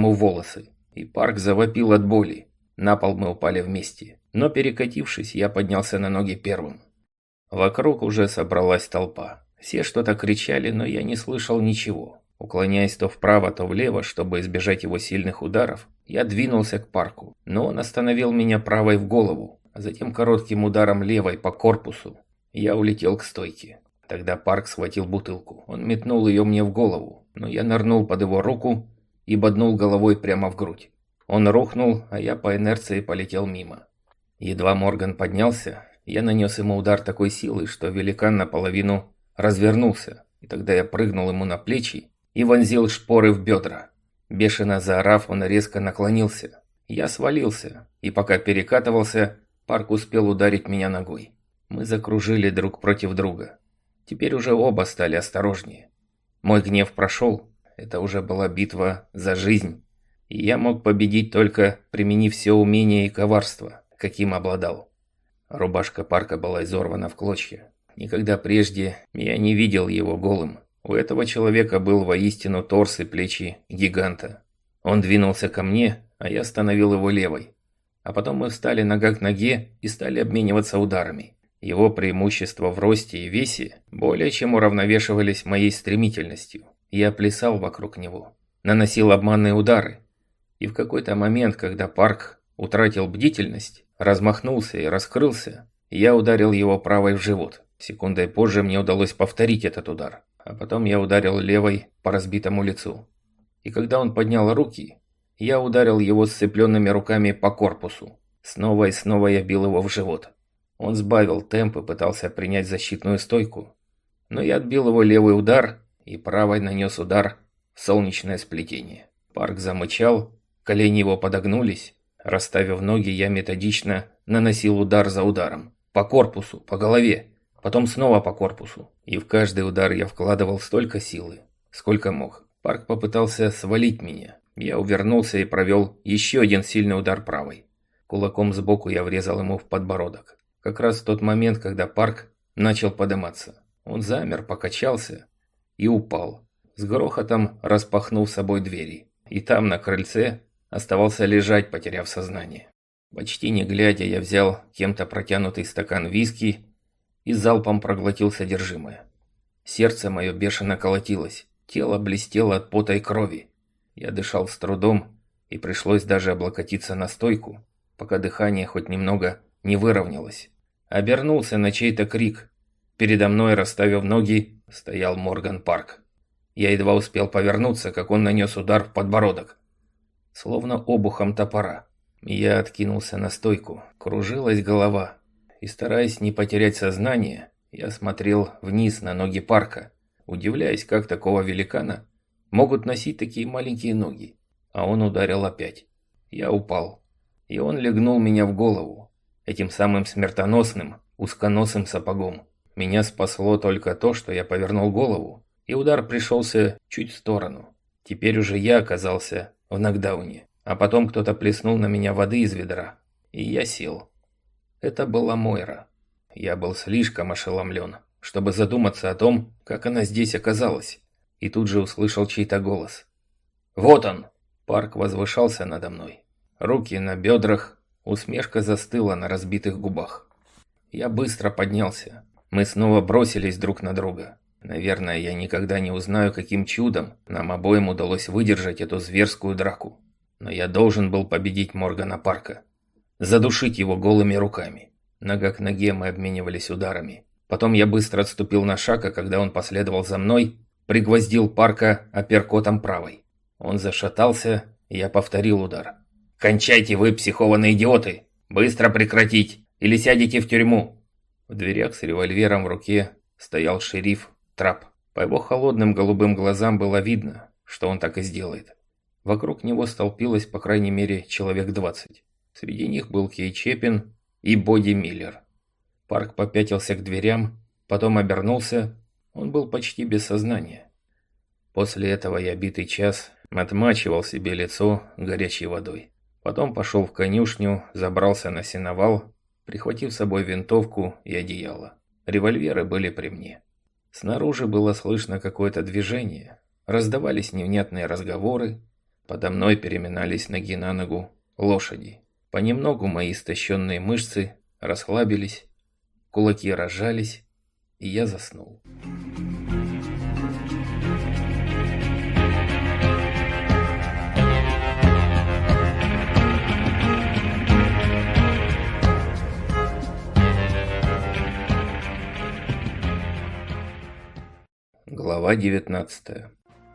возьму в волосы. И Парк завопил от боли. На пол мы упали вместе. Но перекатившись, я поднялся на ноги первым. Вокруг уже собралась толпа. Все что-то кричали, но я не слышал ничего. Уклоняясь то вправо, то влево, чтобы избежать его сильных ударов, я двинулся к Парку. Но он остановил меня правой в голову, а затем коротким ударом левой по корпусу. Я улетел к стойке. Тогда Парк схватил бутылку. Он метнул ее мне в голову, но я нырнул под его руку и боднул головой прямо в грудь. Он рухнул, а я по инерции полетел мимо. Едва Морган поднялся, я нанес ему удар такой силой, что великан наполовину развернулся, и тогда я прыгнул ему на плечи и вонзил шпоры в бедра. Бешено заорав, он резко наклонился. Я свалился, и пока перекатывался, Парк успел ударить меня ногой. Мы закружили друг против друга. Теперь уже оба стали осторожнее. Мой гнев прошел, это уже была битва за жизнь. И я мог победить только применив все умение и коварство, каким обладал. Рубашка Парка была изорвана в клочья. Никогда прежде я не видел его голым. У этого человека был воистину торс и плечи гиганта. Он двинулся ко мне, а я остановил его левой. А потом мы встали нога к ноге и стали обмениваться ударами. Его преимущества в росте и весе более чем уравновешивались моей стремительностью. Я плясал вокруг него, наносил обманные удары. И в какой-то момент, когда Парк утратил бдительность, размахнулся и раскрылся, я ударил его правой в живот. Секундой позже мне удалось повторить этот удар, а потом я ударил левой по разбитому лицу. И когда он поднял руки, я ударил его сцепленными руками по корпусу. Снова и снова я бил его в живот. Он сбавил темп и пытался принять защитную стойку, но я отбил его левый удар и правой нанес удар в солнечное сплетение. Парк замычал, колени его подогнулись. Расставив ноги, я методично наносил удар за ударом. По корпусу, по голове, потом снова по корпусу. И в каждый удар я вкладывал столько силы, сколько мог. Парк попытался свалить меня. Я увернулся и провел еще один сильный удар правой. Кулаком сбоку я врезал ему в подбородок. Как раз в тот момент, когда Парк начал подниматься. Он замер, покачался и упал, с грохотом распахнув собой двери. И там, на крыльце, оставался лежать, потеряв сознание. Почти не глядя, я взял кем-то протянутый стакан виски и залпом проглотил содержимое. Сердце мое бешено колотилось, тело блестело от пота и крови. Я дышал с трудом, и пришлось даже облокотиться на стойку, пока дыхание хоть немного не выровнялось. Обернулся на чей-то крик. Передо мной, расставив ноги, стоял Морган Парк. Я едва успел повернуться, как он нанес удар в подбородок. Словно обухом топора. Я откинулся на стойку, кружилась голова. И стараясь не потерять сознание, я смотрел вниз на ноги Парка, удивляясь, как такого великана могут носить такие маленькие ноги. А он ударил опять. Я упал. И он легнул меня в голову. Этим самым смертоносным, узконосым сапогом. Меня спасло только то, что я повернул голову, и удар пришелся чуть в сторону. Теперь уже я оказался в нокдауне. А потом кто-то плеснул на меня воды из ведра, и я сел. Это была Мойра. Я был слишком ошеломлен, чтобы задуматься о том, как она здесь оказалась. И тут же услышал чей-то голос. «Вот он!» Парк возвышался надо мной. Руки на бедрах, усмешка застыла на разбитых губах. Я быстро поднялся. Мы снова бросились друг на друга. Наверное, я никогда не узнаю, каким чудом нам обоим удалось выдержать эту зверскую драку. Но я должен был победить Моргана Парка. Задушить его голыми руками. Нога к ноге мы обменивались ударами. Потом я быстро отступил на шаг, а когда он последовал за мной, пригвоздил Парка апперкотом правой. Он зашатался, и я повторил удар. «Кончайте вы, психованные идиоты! Быстро прекратить, или сядете в тюрьму!» В дверях с револьвером в руке стоял шериф Трап. По его холодным голубым глазам было видно, что он так и сделает. Вокруг него столпилось по крайней мере человек 20. Среди них был Кей Чеппин и Бодди Миллер. Парк попятился к дверям, потом обернулся. Он был почти без сознания. После этого я битый час отмачивал себе лицо горячей водой. Потом пошел в конюшню, забрался на сеновал, прихватив с собой винтовку и одеяло. Револьверы были при мне. Снаружи было слышно какое-то движение, раздавались невнятные разговоры. Подо мной переминались ноги на ногу лошади. Понемногу мои истощенные мышцы расслабились, кулаки разжались, и я заснул. Глава 19.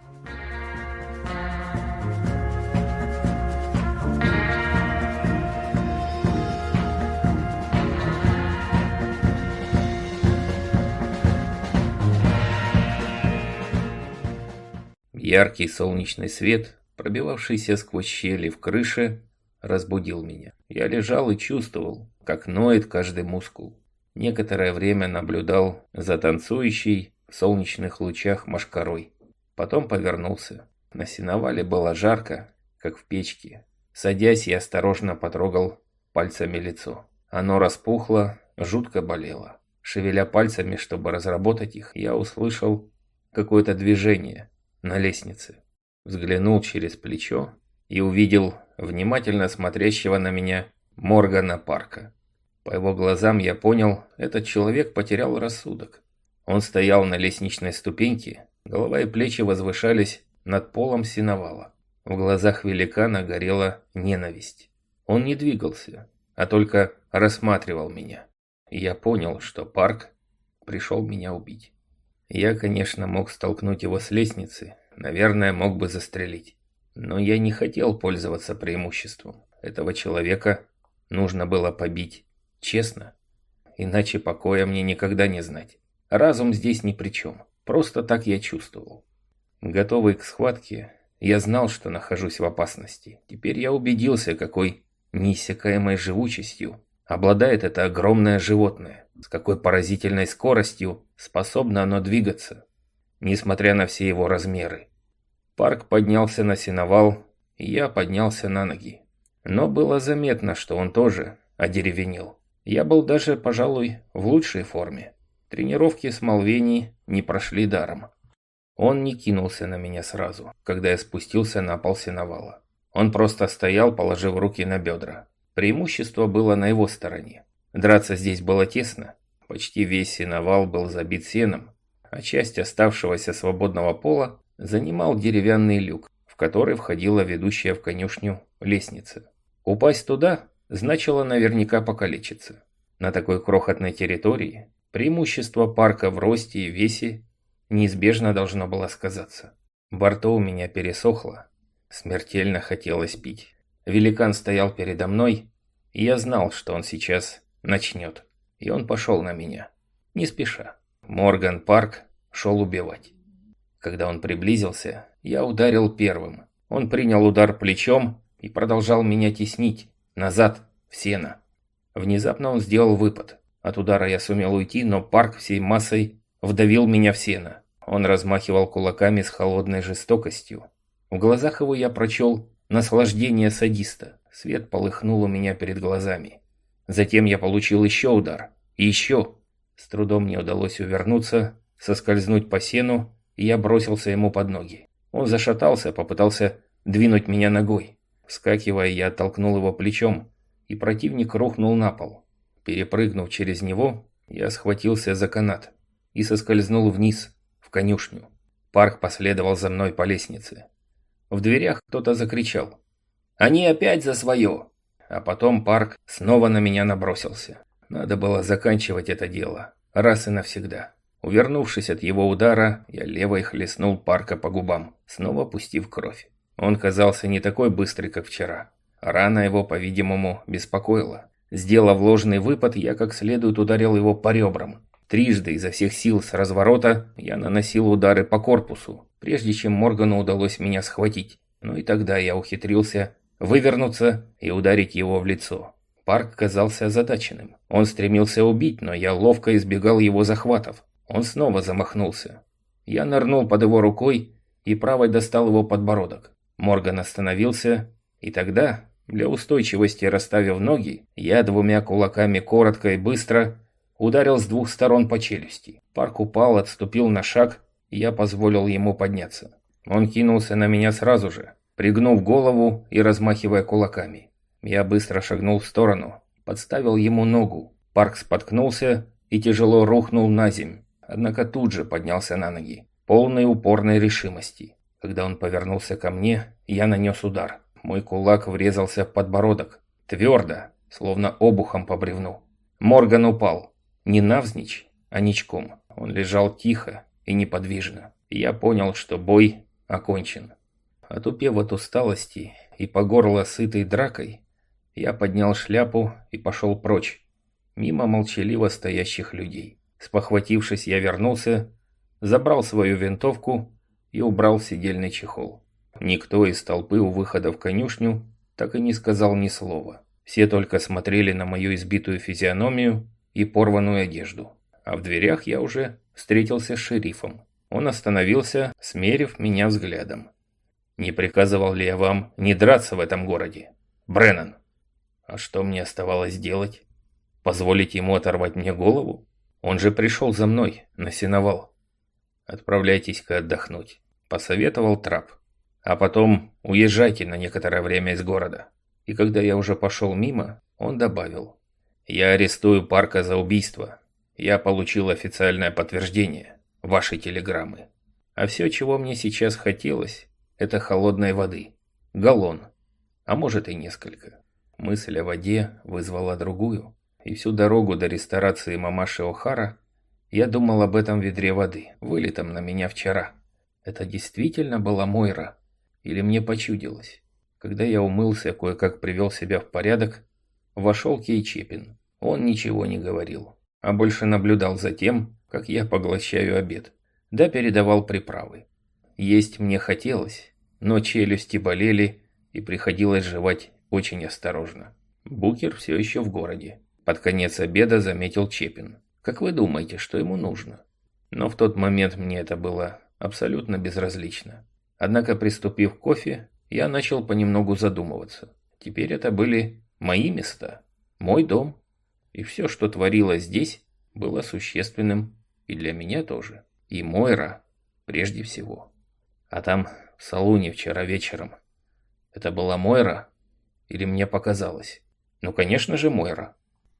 Яркий солнечный свет, пробивавшийся сквозь щели в крыше, разбудил меня. Я лежал и чувствовал, как ноет каждый мускул. Некоторое время наблюдал за танцующей в солнечных лучах мошкарой. Потом повернулся. На сеновале было жарко, как в печке. Садясь, я осторожно потрогал пальцами лицо. Оно распухло, жутко болело. Шевеля пальцами, чтобы разработать их, я услышал какое-то движение на лестнице. Взглянул через плечо и увидел внимательно смотрящего на меня Моргана Парка. По его глазам я понял, этот человек потерял рассудок. Он стоял на лестничной ступеньке, голова и плечи возвышались над полом сеновала. В глазах великана горела ненависть. Он не двигался, а только рассматривал меня. И я понял, что Парк пришел меня убить. Я, конечно, мог столкнуть его с лестницы, наверное, мог бы застрелить. Но я не хотел пользоваться преимуществом. Этого человека нужно было побить честно, иначе покоя мне никогда не знать. Разум здесь ни при чем, просто так я чувствовал. Готовый к схватке, я знал, что нахожусь в опасности. Теперь я убедился, какой неиссякаемой живучестью обладает это огромное животное, с какой поразительной скоростью способно оно двигаться, несмотря на все его размеры. Парк поднялся на сеновал, и я поднялся на ноги. Но было заметно, что он тоже одеревенел. Я был даже, пожалуй, в лучшей форме. Тренировки с Малвени не прошли даром. Он не кинулся на меня сразу, когда я спустился на пол сеновала. Он просто стоял, положив руки на бедра. Преимущество было на его стороне. Драться здесь было тесно. Почти весь сеновал был забит сеном, а часть оставшегося свободного пола занимал деревянный люк, в который входила ведущая в конюшню лестница. Упасть туда значило наверняка покалечиться. На такой крохотной территории преимущество Парка в росте и весе неизбежно должно было сказаться. Во рту у меня пересохло, смертельно хотелось пить. Великан стоял передо мной, и я знал, что он сейчас начнет. И он пошел на меня, не спеша. Морган Парк шел убивать. Когда он приблизился, я ударил первым. Он принял удар плечом и продолжал меня теснить, назад, в сено. Внезапно он сделал выпад. От удара я сумел уйти, но Парк всей массой вдавил меня в сено. Он размахивал кулаками с холодной жестокостью. В глазах его я прочел наслаждение садиста. Свет полыхнул у меня перед глазами. Затем я получил еще удар. И еще. С трудом мне удалось увернуться, соскользнуть по сену, и я бросился ему под ноги. Он зашатался, попытался двинуть меня ногой. Вскакивая, я оттолкнул его плечом, и противник рухнул на пол. Перепрыгнув через него, я схватился за канат и соскользнул вниз, в конюшню. Парк последовал за мной по лестнице. В дверях кто-то закричал: «Они опять за свое!» А потом Парк снова на меня набросился. Надо было заканчивать это дело, раз и навсегда. Увернувшись от его удара, я левой хлестнул Парка по губам, снова пустив кровь. Он казался не такой быстрый, как вчера. Рана его, по-видимому, беспокоила. Сделав ложный выпад, я как следует ударил его по ребрам. Трижды изо всех сил с разворота я наносил удары по корпусу, прежде чем Моргану удалось меня схватить. Но и тогда я ухитрился вывернуться и ударить его в лицо. Парк казался озадаченным. Он стремился убить, но я ловко избегал его захватов. Он снова замахнулся. Я нырнул под его рукой и правой достал его подбородок. Морган остановился, и тогда, для устойчивости расставив ноги, я двумя кулаками коротко и быстро ударил с двух сторон по челюсти. Парк упал, отступил на шаг, и я позволил ему подняться. Он кинулся на меня сразу же. пригнув голову и размахивая кулаками. Я быстро шагнул в сторону, подставил ему ногу. Парк споткнулся и тяжело рухнул на земь, однако тут же поднялся на ноги, полной упорной решимости. Когда он повернулся ко мне, я нанес удар. Мой кулак врезался в подбородок, твердо, словно обухом по бревну. Морган упал, не навзничь, а ничком. Он лежал тихо и неподвижно. И я понял, что бой окончен. Отупев от усталости и по горло сытой дракой, я поднял шляпу и пошел прочь, мимо молчаливо стоящих людей. Спохватившись, я вернулся, забрал свою винтовку и убрал в седельный чехол. Никто из толпы у выхода в конюшню так и не сказал ни слова. Все только смотрели на мою избитую физиономию и порванную одежду. А в дверях я уже встретился с шерифом. Он остановился, смерив меня взглядом. «Не приказывал ли я вам не драться в этом городе, Бреннан?» «А что мне оставалось делать? Позволить ему оторвать мне голову? Он же пришел за мной, на сеновал». «Отправляйтесь-ка отдохнуть», — посоветовал Трап. «А потом уезжайте на некоторое время из города». И когда я уже пошел мимо, он добавил: «Я арестую Парка за убийство. Я получил официальное подтверждение вашей телеграммы. А все, чего мне сейчас хотелось, это холодной воды. Галлон. А может и несколько». Мысль о воде вызвала другую. И всю дорогу до ресторации мамаши О'Хара я думал об этом ведре воды, вылитом на меня вчера. Это действительно была Мойра? Или мне почудилось? Когда я умылся, кое-как привел себя в порядок, вошел Кей Чепин. Он ничего не говорил, а больше наблюдал за тем, как я поглощаю обед, да передавал приправы. Есть мне хотелось, но челюсти болели и приходилось жевать очень осторожно. Букер все еще в городе. Под конец обеда заметил Чепин. Как вы думаете, что ему нужно? Но в тот момент мне это было абсолютно безразлично. Однако, приступив к кофе, я начал понемногу задумываться. Теперь это были мои места, мой дом. И все, что творилось здесь, было существенным и для меня тоже. И Мойра прежде всего. А там, в салуне вчера вечером, это была Мойра или мне показалось? Ну, конечно же, Мойра.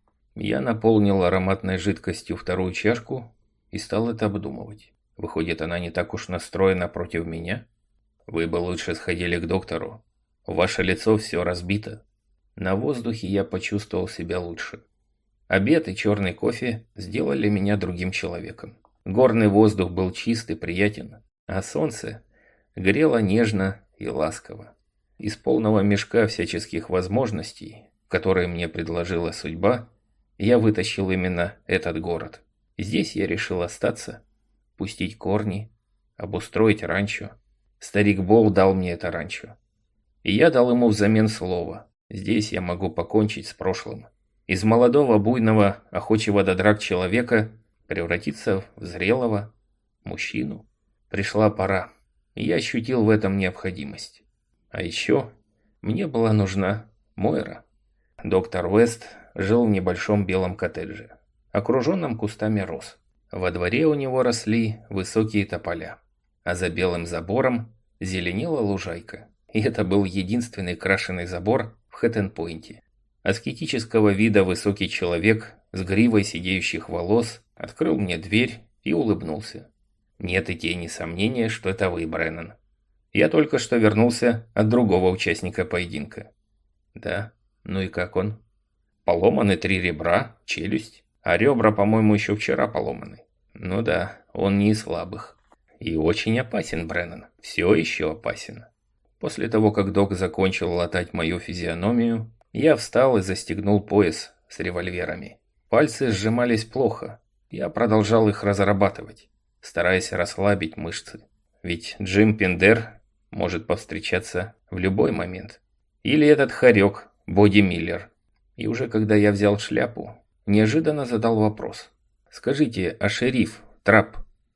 Я наполнил ароматной жидкостью вторую чашку и стал это обдумывать. Выходит, она не так уж настроена против меня? Вы бы лучше сходили к доктору. Ваше лицо все разбито. На воздухе я почувствовал себя лучше. Обед и черный кофе сделали меня другим человеком. Горный воздух был чист и приятен, а солнце грело нежно и ласково. Из полного мешка всяческих возможностей, которые мне предложила судьба, я вытащил именно этот город. Здесь я решил остаться, пустить корни, обустроить ранчо. Старик Бол дал мне это ранчо. И я дал ему взамен слово. Здесь я могу покончить с прошлым. Из молодого, буйного, охочего до драк человека превратиться в зрелого мужчину. Пришла пора, и я ощутил в этом необходимость. А еще мне была нужна Мойра. Доктор Уэст жил в небольшом белом коттедже, окруженном кустами роз. Во дворе у него росли высокие тополя, а за белым забором зеленела лужайка. И это был единственный крашеный забор в Хэттон-Пойнте. Аскетического вида высокий человек с гривой сидеющих волос открыл мне дверь и улыбнулся. Нет и тени сомнения, что это вы, Бреннан. Я только что вернулся от другого участника поединка. Да, ну и как он? Поломаны 3 ребра, челюсть, а ребра, по-моему, еще вчера поломаны. Ну да, он не из слабых. И очень опасен, Бреннан, все еще опасен. После того, как док закончил латать мою физиономию, я встал и застегнул пояс с револьверами. Пальцы сжимались плохо, я продолжал их разрабатывать, стараясь расслабить мышцы. Ведь Джим Пиндер может повстречаться в любой момент. Или этот хорек, Боди Миллер. И уже когда я взял шляпу, неожиданно задал вопрос. «Скажите, а шериф, Трап,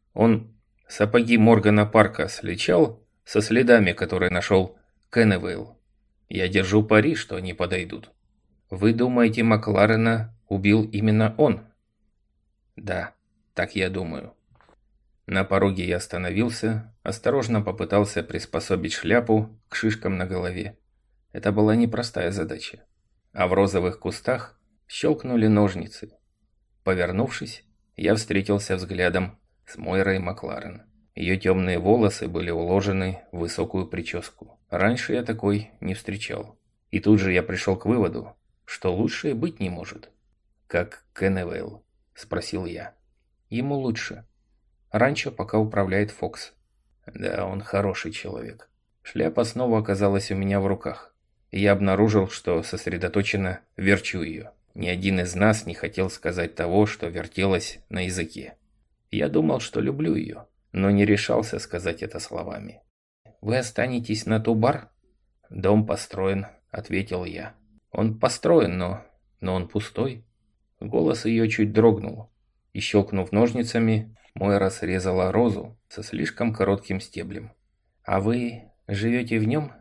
он сапоги Моргана Парка сличал со следами, которые нашел Кенневейл? Я держу пари, что они подойдут». «Вы думаете, Макларена убил именно он?» «Да, так я думаю». На пороге я остановился, осторожно попытался приспособить шляпу к шишкам на голове. Это была непростая задача. А в розовых кустах щелкнули ножницы. Повернувшись, я встретился взглядом с Мойрой Макларен. Ее темные волосы были уложены в высокую прическу. Раньше я такой не встречал. И тут же я пришел к выводу, что лучше и быть не может. «Как Кенневейл?» – спросил я. «Ему лучше. Ранчо пока управляет Фокс». «Да, он хороший человек». Шляпа снова оказалась у меня в руках. И я обнаружил, что сосредоточенно верчу ее. Ни один из нас не хотел сказать того, что вертелось на языке. Я думал, что люблю ее, но не решался сказать это словами. «Вы останетесь на Тубар?» «Дом построен», — ответил я. «Он построен, но он пустой». Голос ее чуть дрогнул, и, щелкнув ножницами, Мойра срезала розу со слишком коротким стеблем. «А вы живете в нем?»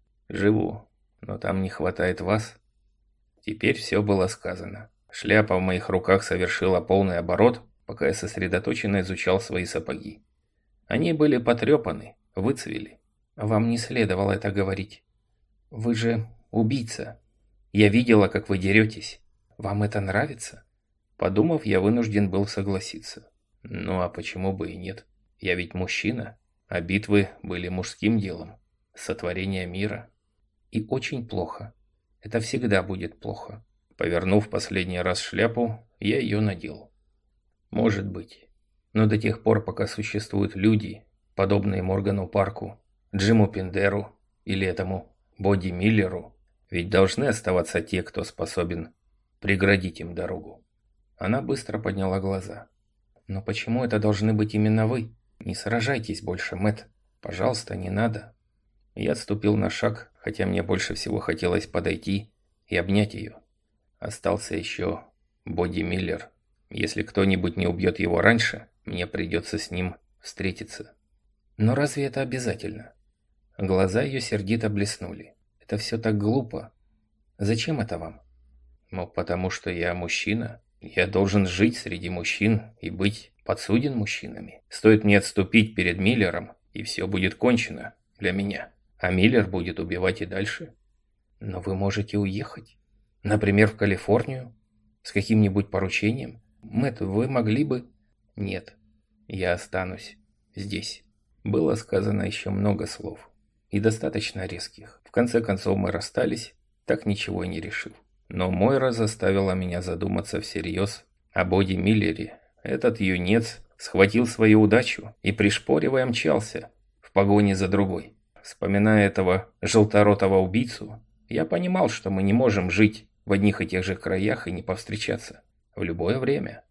«Живу, но там не хватает вас». Теперь все было сказано. Шляпа в моих руках совершила полный оборот, пока я сосредоточенно изучал свои сапоги. Они были потрепаны, выцвели. «Вам не следовало это говорить. Вы же убийца. Я видела, как вы деретесь. Вам это нравится?» Подумав, я вынужден был согласиться. Ну а почему бы и нет? Я ведь мужчина, а битвы были мужским делом. Сотворение мира. И очень плохо. Это всегда будет плохо. Повернув последний раз шляпу, я ее надел. Может быть. Но до тех пор, пока существуют люди, подобные Моргану Парку, Джиму Пиндеру или этому Боди Миллеру, ведь должны оставаться те, кто способен преградить им дорогу. Она быстро подняла глаза. «Но почему это должны быть именно вы? Не сражайтесь больше, Мэтт. Пожалуйста, не надо». Я отступил на шаг, хотя мне больше всего хотелось подойти и обнять ее. Остался еще Боди Миллер. Если кто-нибудь не убьет его раньше, мне придется с ним встретиться. Но разве это обязательно? Глаза ее сердито блеснули. Это все так глупо. Зачем это вам? Ну, потому что я мужчина. Я должен жить среди мужчин и быть подсуден мужчинами. Стоит мне отступить перед Миллером, и все будет кончено для меня. А Миллер будет убивать и дальше. Но вы можете уехать. Например, в Калифорнию. С каким-нибудь поручением. Мэтт, вы могли бы... Нет, я останусь здесь. Было сказано еще много слов. И достаточно резких. В конце концов мы расстались, так ничего и не решив. Но Мойра заставила меня задуматься всерьез о Боди Миллере. Этот юнец схватил свою удачу и, пришпоривая, мчался в погоне за другой. Вспоминая этого желторотого убийцу, я понимал, что мы не можем жить в одних и тех же краях и не повстречаться в любое время.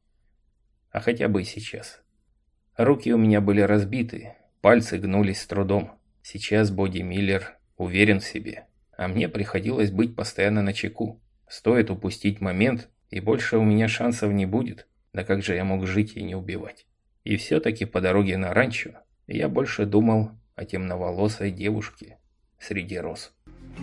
А хотя бы и сейчас. Руки у меня были разбиты, пальцы гнулись с трудом. Сейчас Боди Миллер уверен в себе, а мне приходилось быть постоянно начеку. Стоит упустить момент, и больше у меня шансов не будет. Да как же я мог жить и не убивать? И все-таки по дороге на ранчо я больше думал о темноволосой девушке среди роз.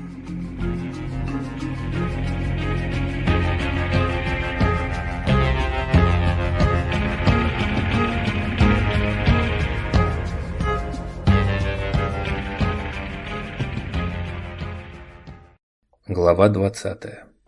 Глава 20.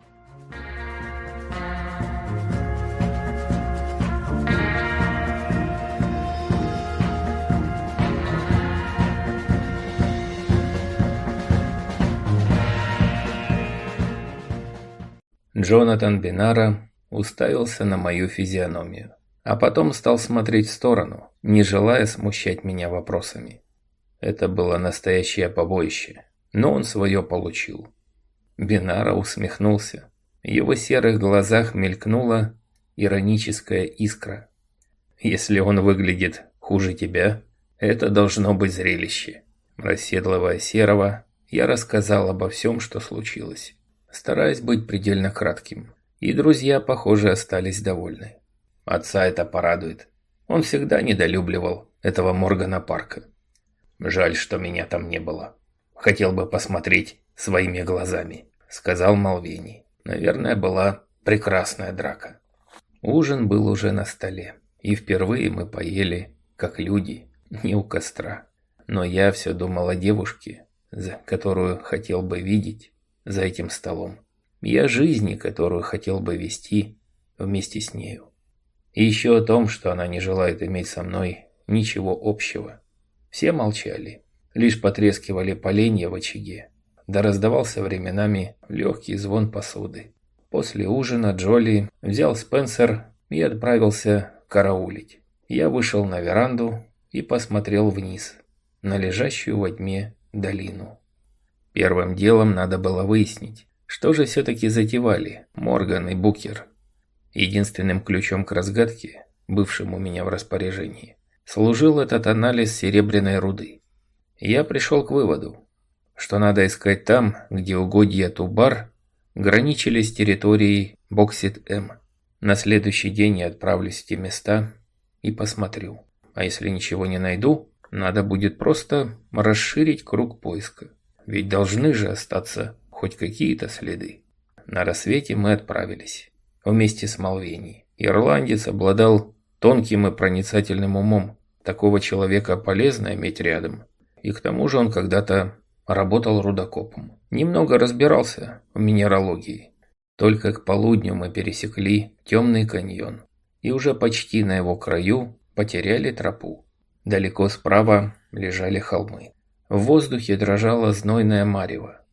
Джонатан Бинара уставился на мою физиономию, а потом стал смотреть в сторону, не желая смущать меня вопросами. Это было настоящее побоище, но он свое получил. Бинара усмехнулся. В его серых глазах мелькнула ироническая искра. «Если он выглядит хуже тебя, это должно быть зрелище». Расседлывая Серого, я рассказал обо всем, что случилось, стараясь быть предельно кратким. И друзья, похоже, остались довольны. Отца это порадует. Он всегда недолюбливал этого Моргана Парка. «Жаль, что меня там не было. Хотел бы посмотреть своими глазами», — сказал Малвини. Наверное, была прекрасная драка. Ужин был уже на столе, и впервые мы поели как люди, не у костра. Но я все думал о девушке, которую хотел бы видеть за этим столом. И о жизни, которую хотел бы вести вместе с нею. И еще о том, что она не желает иметь со мной ничего общего. Все молчали, лишь потрескивали поленья в очаге, да раздавался временами легкий звон посуды. После ужина Джоли взял Спенсер и отправился караулить. Я вышел на веранду и посмотрел вниз, на лежащую во тьме долину. Первым делом надо было выяснить, что же все-таки затевали Морган и Букер. Единственным ключом к разгадке, бывшим у меня в распоряжении, служил этот анализ серебряной руды. Я пришел к выводу, что надо искать там, где угодья Тубар граничили с территорией Боксит-М. На следующий день я отправлюсь в те места и посмотрю. А если ничего не найду, надо будет просто расширить круг поиска. Ведь должны же остаться хоть какие-то следы. На рассвете мы отправились. Вместе с Малвени. Ирландец обладал тонким и проницательным умом. Такого человека полезно иметь рядом. И к тому же он когда-то работал рудокопом. Немного разбирался в минералогии. Только к полудню мы пересекли темный каньон. И уже почти на его краю потеряли тропу. Далеко справа лежали холмы. В воздухе дрожало знойное марево.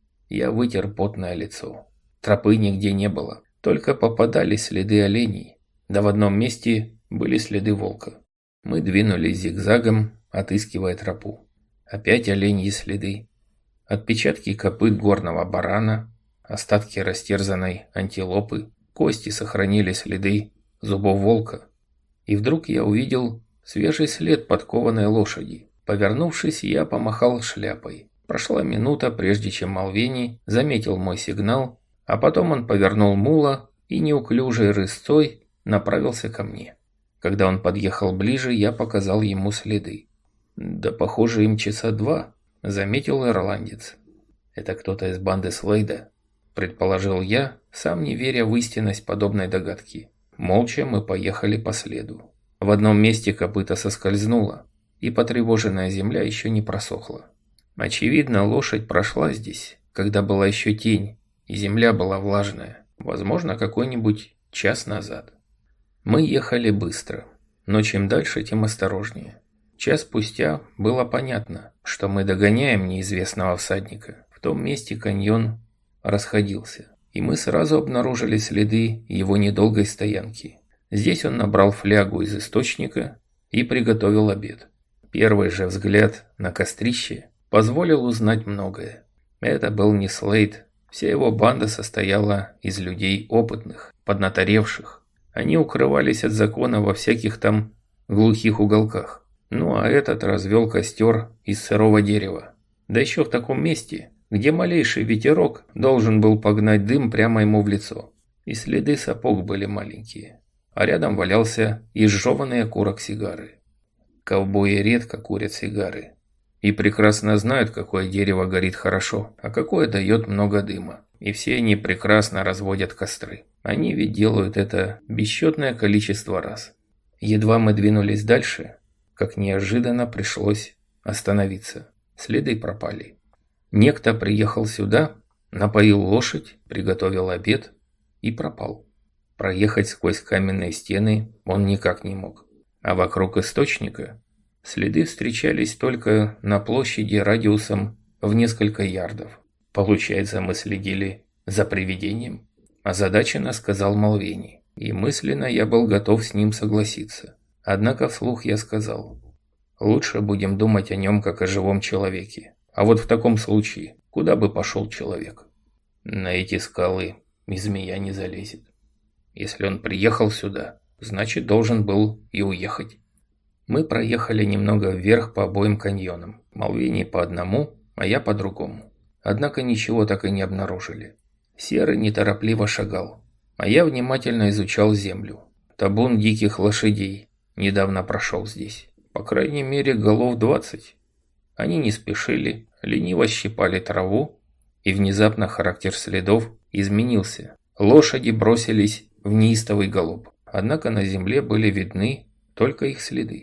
Я вытер потное лицо. Тропы нигде не было. Только попадались следы оленей, да в одном месте были следы волка. Мы двинулись зигзагом, отыскивая тропу. Опять оленьи следы. Отпечатки копыт горного барана, остатки растерзанной антилопы, кости сохранили следы зубов волка. И вдруг я увидел свежий след подкованной лошади. Повернувшись, я помахал шляпой. Прошла минута, прежде чем Малвени заметил мой сигнал, а потом он повернул мула и неуклюжей рысцой направился ко мне. Когда он подъехал ближе, я показал ему следы. «Да, похоже, им часа 2», — заметил ирландец. «Это кто-то из банды Слейда», — предположил я, сам не веря в истинность подобной догадки. Молча мы поехали по следу. В одном месте копыто соскользнуло, и потревоженная земля еще не просохла. Очевидно, лошадь прошла здесь, когда была еще тень, и земля была влажная, возможно, какой-нибудь час назад. Мы ехали быстро, но чем дальше, тем осторожнее. Час спустя было понятно, что мы догоняем неизвестного всадника. В том месте каньон расходился, и мы сразу обнаружили следы его недолгой стоянки. Здесь он набрал флягу из источника и приготовил обед. Первый же взгляд на кострище позволил узнать многое. Это был не Слейд. Вся его банда состояла из людей опытных, поднаторевших. Они укрывались от закона во всяких там глухих уголках. Ну а этот развел костер из сырого дерева. Да еще в таком месте, где малейший ветерок должен был погнать дым прямо ему в лицо. И следы сапог были маленькие. А рядом валялся изжеванный окурок сигары. Ковбои редко курят сигары. И прекрасно знают, какое дерево горит хорошо, а какое дает много дыма. И все они прекрасно разводят костры. Они ведь делают это бесчетное количество раз. Едва мы двинулись дальше, как неожиданно пришлось остановиться. Следы пропали. Некто приехал сюда, напоил лошадь, приготовил обед и пропал. Проехать сквозь каменные стены он никак не мог. А вокруг источника следы встречались только на площади радиусом в несколько ярдов. Получается, мы следили за привидением? Озадаченно сказал Малвени. И мысленно я был готов с ним согласиться. Однако вслух я сказал: лучше будем думать о нем как о живом человеке. А вот в таком случае, куда бы пошел человек? На эти скалы и змея не залезет. Если он приехал сюда, значит, должен был и уехать. Мы проехали немного вверх по обоим каньонам. Малвени по одному, а я по другому. Однако ничего так и не обнаружили. Серый неторопливо шагал, а я внимательно изучал землю. Табун диких лошадей недавно прошел здесь. По крайней мере, голов 20. Они не спешили, лениво щипали траву, и внезапно характер следов изменился. Лошади бросились в неистовый галоп. Однако на земле были видны только их следы.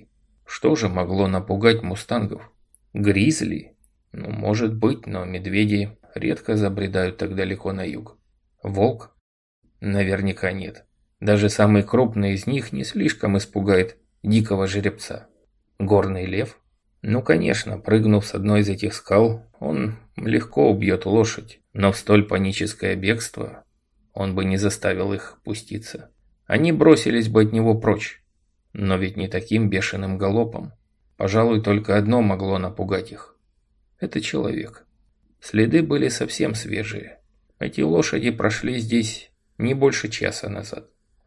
Что же могло напугать мустангов? Гризли? Ну, может быть, но медведи редко забредают так далеко на юг. Волк? Наверняка нет. Даже самый крупный из них не слишком испугает дикого жеребца. Горный лев? Ну, конечно, прыгнув с одной из этих скал, он легко убьет лошадь, но в столь паническое бегство он бы не заставил их пуститься. Они бросились бы от него прочь, но ведь не таким бешеным галопом. Пожалуй, только одно могло напугать их. Это человек. Следы были совсем свежие. Эти лошади прошли здесь не больше часа назад.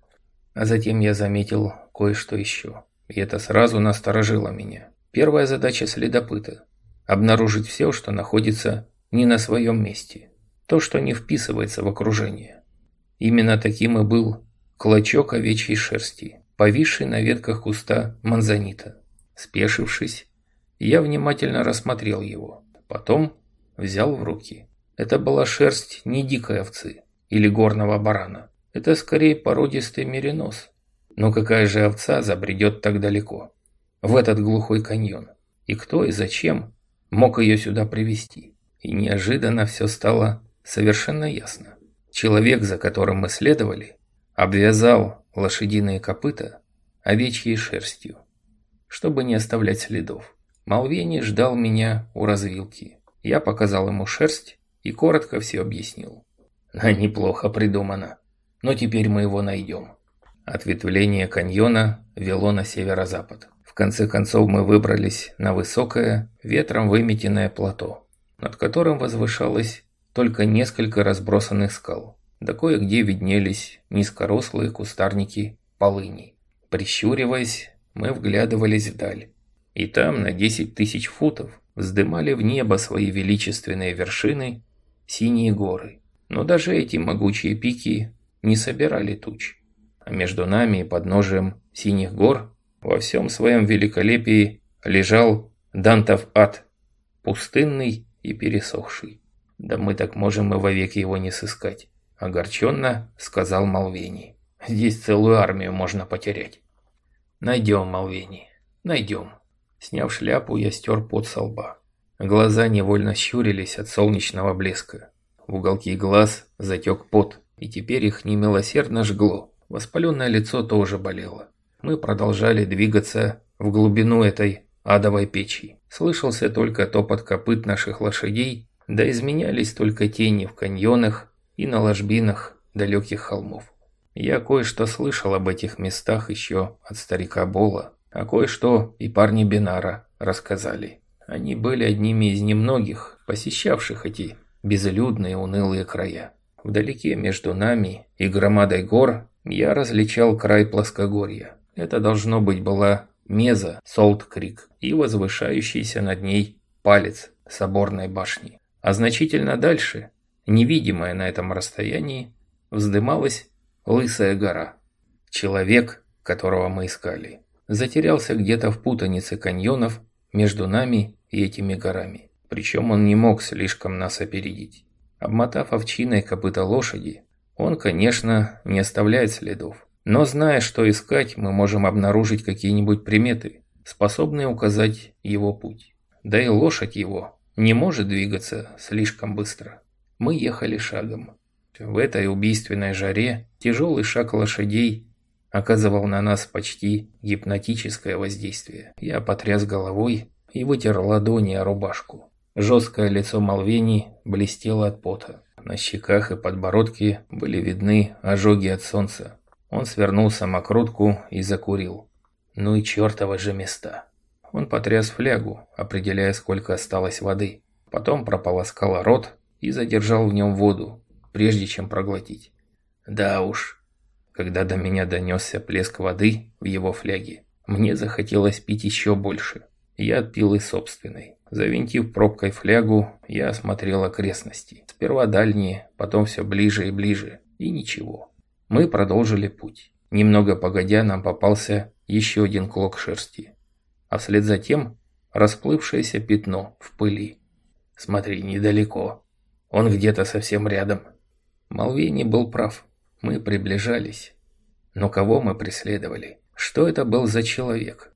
А затем я заметил кое-что еще, и это сразу насторожило меня. Первая задача следопыта – обнаружить все, что находится не на своем месте, то, что не вписывается в окружение. Именно таким и был клочок овечьей шерсти, повисший на ветках куста манзанита. Спешившись, я внимательно рассмотрел его, потом взял в руки. Это была шерсть не дикой овцы или горного барана, это скорее породистый меринос. Но какая же овца забредет так далеко, в этот глухой каньон? И кто и зачем мог ее сюда привести? И неожиданно все стало совершенно ясно. Человек, за которым мы следовали, обвязал лошадиные копыта овечьей шерстью, чтобы не оставлять следов. Малвени ждал меня у развилки. Я показал ему шерсть и коротко все объяснил. Неплохо придумано, но теперь мы его найдем. Ответвление каньона вело на северо-запад. В конце концов мы выбрались на высокое, ветром выметенное плато, над которым возвышалось только несколько разбросанных скал, да кое-где виднелись низкорослые кустарники полыни. Прищуриваясь, мы вглядывались вдаль, и там на 10 тысяч футов вздымали в небо свои величественные вершины синие горы. Но даже эти могучие пики не собирали туч, а между нами и подножием синих гор во всем своем великолепии лежал Дантов ад, пустынный и пересохший. Да мы так можем и вовек его не сыскать, огорченно сказал Малвени. Здесь целую армию можно потерять. Найдем, Малвени, найдем. Сняв шляпу, я стер пот со лба. Глаза невольно щурились от солнечного блеска. В уголки глаз затек пот, и теперь их немилосердно жгло. Воспаленное лицо тоже болело. Мы продолжали двигаться в глубину этой адовой печи. Слышался только топот копыт наших лошадей, да изменялись только тени в каньонах и на ложбинах далеких холмов. Я кое-что слышал об этих местах еще от старика Бола, а кое-что и парни Бинара рассказали. Они были одними из немногих, посещавших эти безлюдные унылые края. Вдалеке между нами и громадой гор я различал край плоскогорья. Это должно быть была меза Солт-Крик и возвышающийся над ней палец соборной башни. А значительно дальше, невидимая на этом расстоянии, вздымалась Лысая гора. Человек, которого мы искали, затерялся где-то в путанице каньонов между нами и этими горами. Причем он не мог слишком нас опередить. Обмотав овчиной копыта лошади, он, конечно, не оставляет следов. Но зная, что искать, мы можем обнаружить какие-нибудь приметы, способные указать его путь. Да и лошадь его не может двигаться слишком быстро. Мы ехали шагом. В этой убийственной жаре тяжелый шаг лошадей оказывал на нас почти гипнотическое воздействие. Я потряс головой и вытер ладони о рубашку. Жесткое лицо Малвени блестело от пота. На щеках и подбородке были видны ожоги от солнца. Он свернул самокрутку и закурил. Ну и чертовы же места. Он потряс флягу, определяя, сколько осталось воды. Потом прополоскал рот и задержал в нем воду, прежде чем проглотить. Да уж, когда до меня донесся плеск воды в его фляге, мне захотелось пить еще больше. Я отпил из собственной. Завинтив пробкой флягу, я осмотрел окрестности. Сперва дальние, потом все ближе и ближе. И ничего. Мы продолжили путь. Немного погодя, нам попался еще один клок шерсти. А вслед за тем расплывшееся пятно в пыли. Смотри, недалеко. Он где-то совсем рядом. Малвени был прав. Мы приближались. Но кого мы преследовали? Что это был за человек?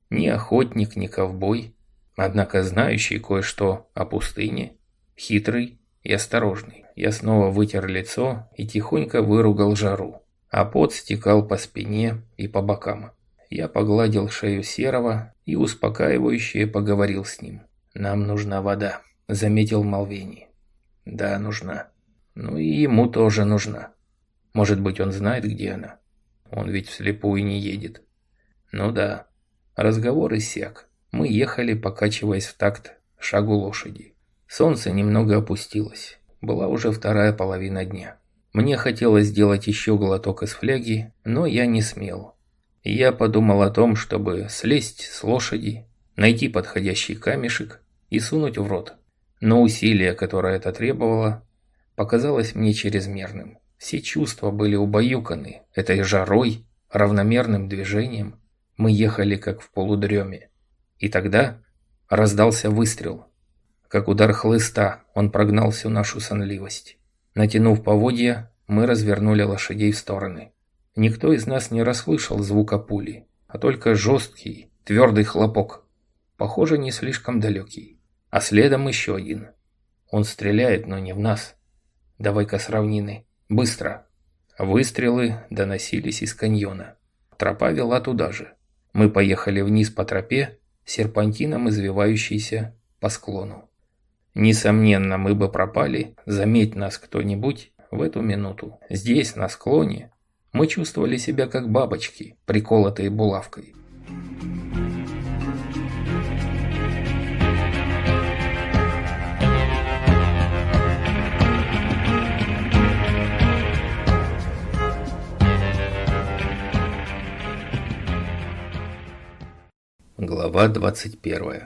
Ни охотник, ни ковбой, однако знающий кое-что о пустыне, хитрый и осторожный. Я снова вытер лицо и тихонько выругал жару, а пот стекал по спине и по бокам. Я погладил шею Серого и успокаивающе поговорил с ним. «Нам нужна вода», — заметил Малвени. «Да, нужна. Ну и ему тоже нужна. Может быть, он знает, где она? Он ведь вслепую не едет». «Ну да». Разговор иссяк. Мы ехали, покачиваясь в такт шагу лошади. Солнце немного опустилось. Была уже вторая половина дня. Мне хотелось сделать еще глоток из фляги, но я не смел. Я подумал о том, чтобы слезть с лошади, найти подходящий камешек и сунуть в рот. Но усилие, которое это требовало, показалось мне чрезмерным. Все чувства были убаюканы этой жарой, равномерным движением. Мы ехали как в полудреме. И тогда раздался выстрел. Как удар хлыста, он прогнал всю нашу сонливость. Натянув поводья, мы развернули лошадей в стороны. Никто из нас не расслышал звука пули, а только жесткий, твердый хлопок. Похоже, не слишком далекий. А следом еще один. Он стреляет, но не в нас. Давай-ка с равнины. Быстро. Выстрелы доносились из каньона. Тропа вела туда же. Мы поехали вниз по тропе, серпантином извивающейся по склону. Несомненно, мы бы пропали, заметь нас кто-нибудь в эту минуту. Здесь, на склоне, мы чувствовали себя как бабочки, приколотые булавкой. Глава 21.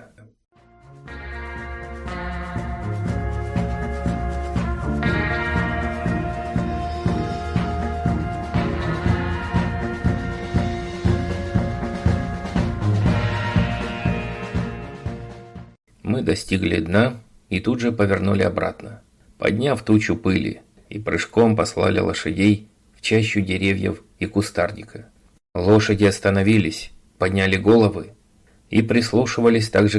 Мы достигли дна и тут же повернули обратно, подняв тучу пыли, и прыжком послали лошадей в чащу деревьев и кустарника. Лошади остановились, подняли головы и прислушивались так же,